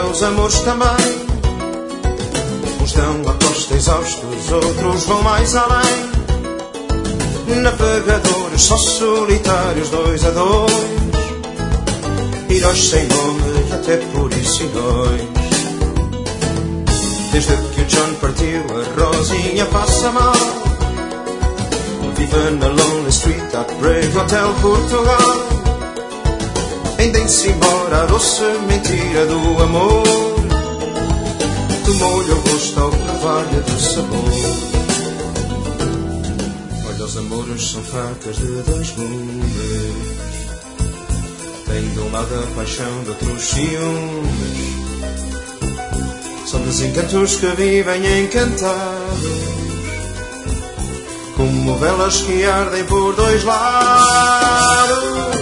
os amores também. Uns dão a costa exaustos, outros vão mais além. Navegadores só solitários, 2 a 2. Heróis sem nome e até por isso heróis. Desde que o John partiu, a Rosinha passa mal. Vive na Lonely Street, at Brave Hotel Portugal. Ainda-se embora a doce mentira do amor. Tomou-lhe o gosto ao carvalho do sabor. Olha, os amores são facas de 2 gumes. Tem de um lado a paixão, do outro os ciúmes. São desencantos que vivem encantados, como velas que ardem por 2 lados.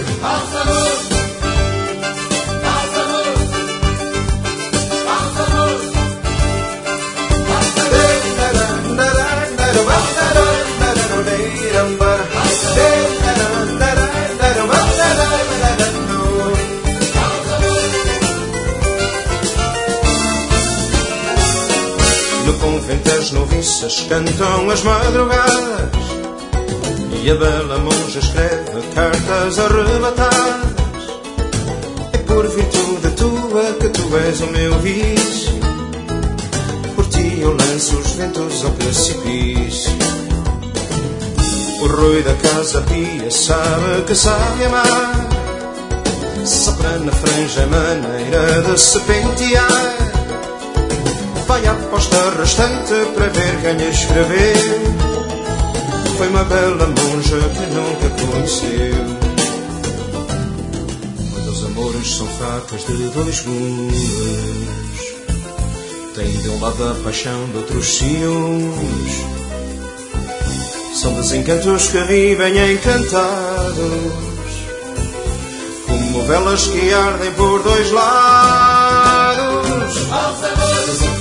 No convento as noviças cantam as madrugadas e a bela monja escreve cartas arrebatadas. É por virtude tua que tu és o meu vício, por ti eu lanço os ventos ao precipício. O rui da casa pia sabe que sabe amar, sopra na franja maneira de se pentear. Vai à posta restante para ver quem escreveu. Foi uma bela monja que nunca conheceu. Quando os amores são facas de 2 gumes, tem de um lado a paixão, do outro os ciúmes. São desencantos que vivem encantados, como velas que ardem por 2 lados. Aos amores,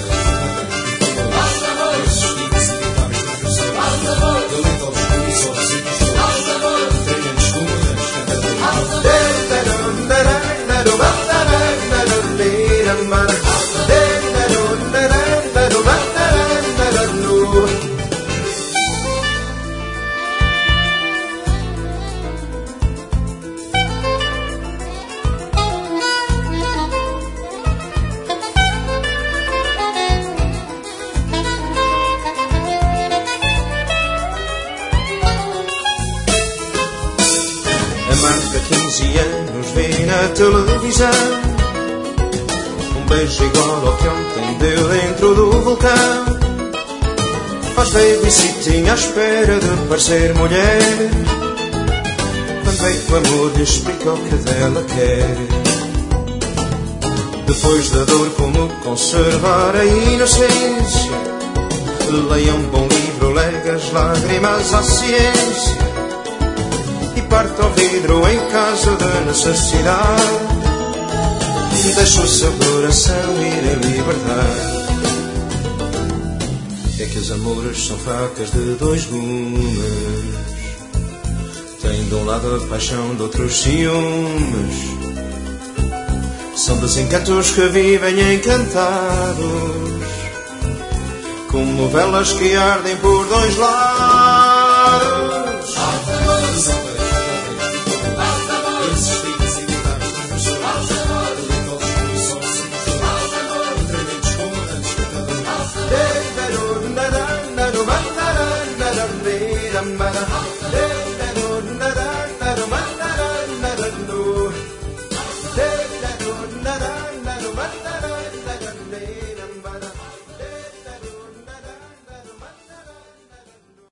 na televisão, um beijo igual ao que ontem deu dentro do vulcão. Faz babysitting à espera de parecer mulher, quando vem o amor lhe explica o que dela quer. Depois da dor, como conservar a inocência? Leia um bom livro, lega as lágrimas à ciência e parte ao vidro em caso de necessidade. Deixa o seu coração ir a liberdade. É que os amores são facas de 2 gumes, tem de um lado a paixão, do outro os ciúmes. São desencantos que vivem encantados, como velas que ardem por 2 lados.